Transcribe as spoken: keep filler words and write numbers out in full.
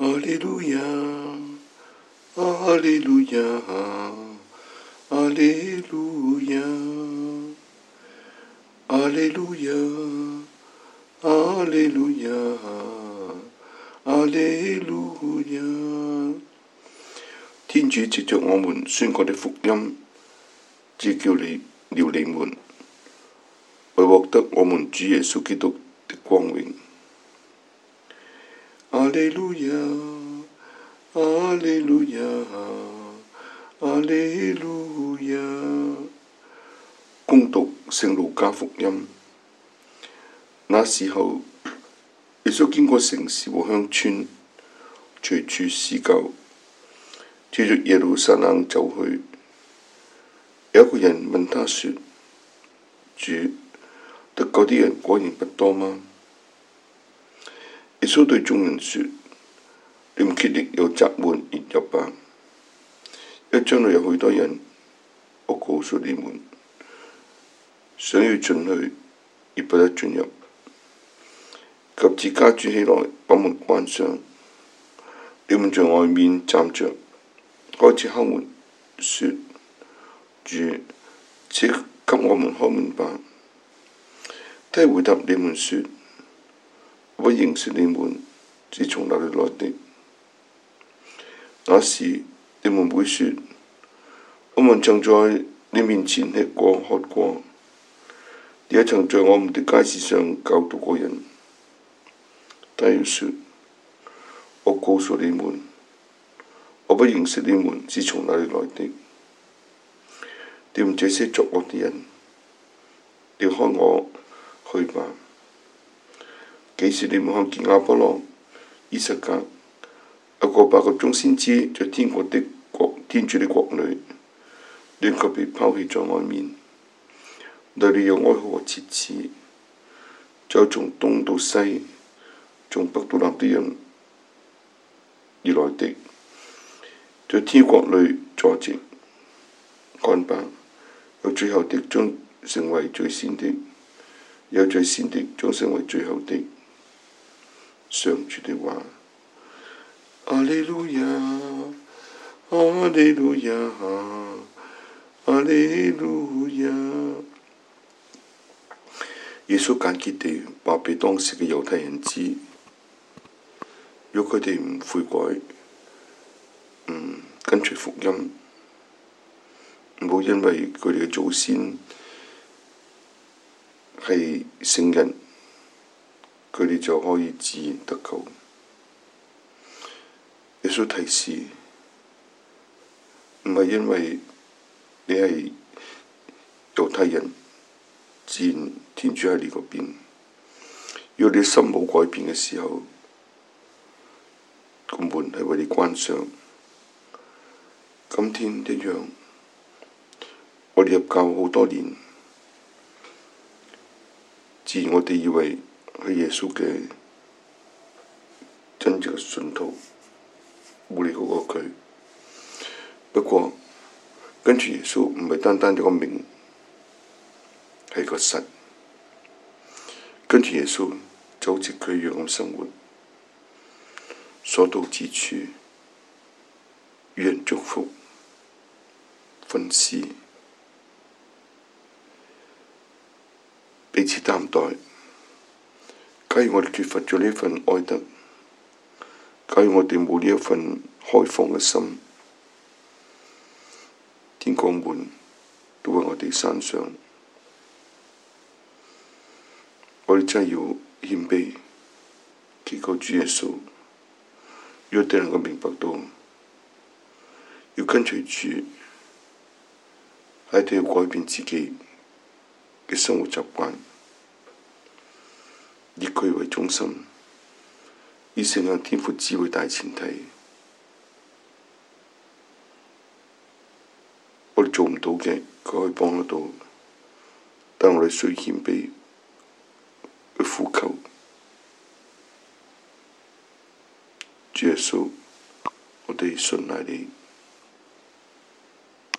阿利路亞，阿利路亞，阿利路亞，阿利路亞，阿利路亞，阿利路亞。天主藉着我們宣講的福音，只叫你了你們，為獲得我們主耶穌基督的光榮。阿利路亞，阿利路亞，阿利路亞。恭讀聖路加福音。那時候，耶穌經過城市和鄉村，隨處施教，照着耶路撒冷走去。有一個人問他說：主，得救的人果然不多嗎？耶穌對眾人說：你們竭力由窄門而入吧，因為將來有許多人，我告訴你們，想要進去而不得進入。及至家主起來把門關上，你們在外面站着，開始敲門，說：主，請給我們開門吧。他回答你們說：我不認識你們，是從哪裏來的？那時你們會說：我們曾在你面前吃過喝過，也曾在我們的街市上教導過人。他要說：我告訴你們，我不認識你們，是從哪裏來的？你們這些作惡的人，離開我去吧！幾時你們看見亞波羅、依撒格、雅各伯個眾先知在天國的國天主的國裏，你卻被拋棄在外面，那裏有哀號和切齒，就從東到西，從北到南的人而來的，在天國裏坐席。看吧，有最後的將成為最先的，有最先的將成為最後的。上主的話。阿利路亞，阿利路亞，阿利路亞。耶穌簡潔地話俾當時嘅猶太人知，如果佢哋唔悔改，嗯，跟隨福音，唔好因為佢哋嘅祖先係聖人，佢哋就可以自然得救。耶穌提示，唔係因為你係猶太人，自然天主喺你嗰邊。如果你心冇改變嘅時候，個門係為你關上。今天一樣，我哋入教好多年，自然我哋以為係耶穌嘅真正嘅信徒，冇理過佢。不過跟住耶穌唔係單單一個名，係個實。跟住耶穌就好似佢一樣咁生活，所到之處與人祝福、分施、彼此擔待。假如我哋缺乏咗呢份愛德，假如我哋冇呢一份開放嘅心，天國門都喺我哋身上。我哋真係要謙卑，祈求主耶穌，如果哋能夠明白到，要跟隨主，係一定要改變自己嘅生活習慣，以佢為中心，以聖人天父子為大前提。我哋做唔到嘅，佢可以幫得到，但我哋需要謙卑去呼求。主耶穌，我哋信賴你。